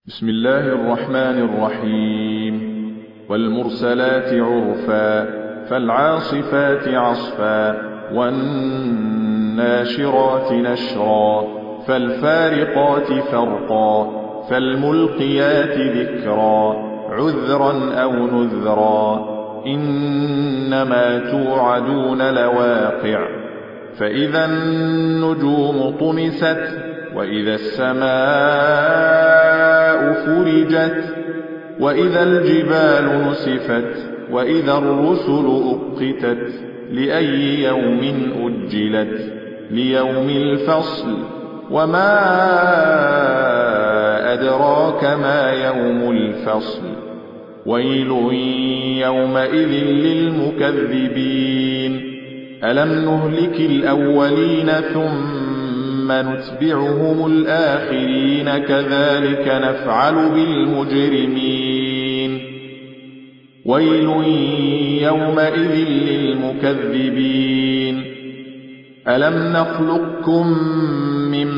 بسم الله الرحمن الرحيم. والمرسلات عرفا فالعاصفات عصفا والناشرات نشرا فالفارقات فرقا فالملقيات ذكرا عذرا أو نذرا إنما توعدون لواقع. فإذا النجوم طمست وإذا السماء فرجت وإذا الجبال نسفت وإذا الرسل أقتت لأي يوم أجلت ليوم الفصل وما أدراك ما يوم الفصل ويل يومئذ للمكذبين ألم نهلك الأولين ثم نتبعهم الآخرين كذلك نفعل بالمجرمين ويل يومئذ للمكذبين ألم نخلقكم من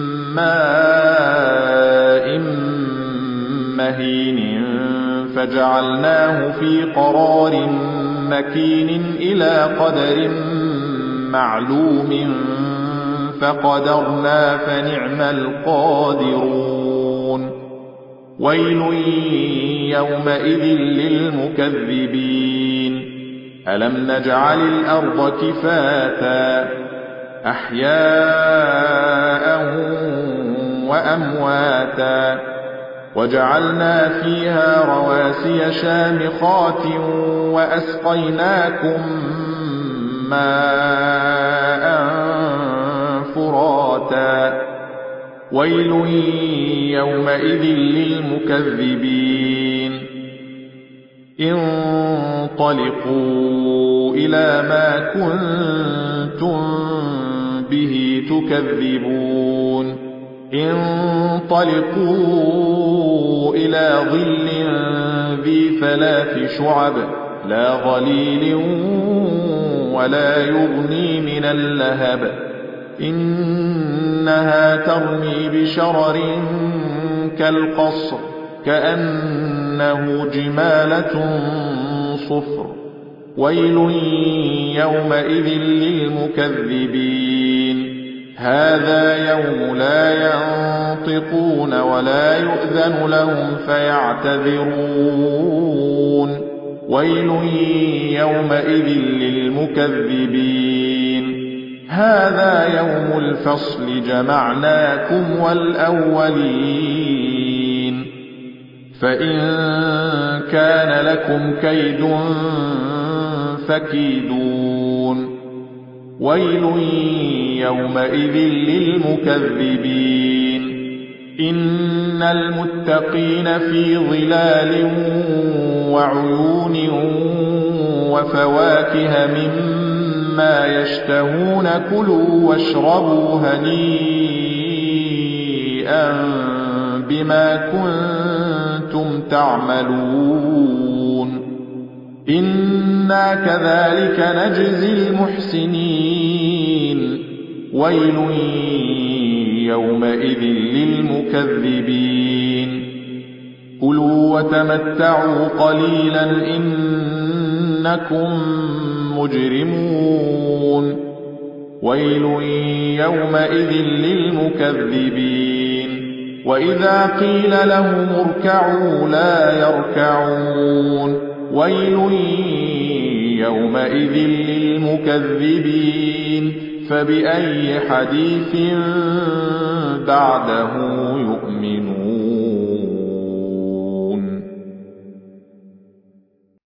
ماء مهين فجعلناه في قرار مكين إلى قدر معلوم فقدرنا فنعم القادرون ويل يومئذ للمكذبين ألم نجعل الأرض كفاتا أحياء وأمواتا وجعلنا فيها رواسي شامخات وأسقيناكم ماء فراتا ويل يومئذ للمكذبين انطلقوا إلى ما كنتم به تكذبون انطلقوا إلى ظل ذي 3 شعب لا ظليل ولا يغني من اللهب إنها ترمي بشرر كالقصر كأنه جمالة صفر ويل يومئذ للمكذبين هذا يوم لا ينطقون ولا يؤذن لهم فيعتذرون ويل يومئذ للمكذبين هذا يوم الفصل جمعناكم والأولين فإن كان لكم كيد فكيدون ويل يومئذ للمكذبين إن المتقين في ظلال وعيون وفواكه مما يشتهون كلوا واشربوا هنيئا بما كنتم تعملون إنا كذلك نجزي المحسنين ويل يومئذ للمكذبين كلوا وتمتعوا قليلا إنكم مجرمون ويل يومئذ للمكذبين وإذا قيل لهم اركعوا لا يركعون ويل يومئذ للمكذبين فبأي حديث بعده يؤمنون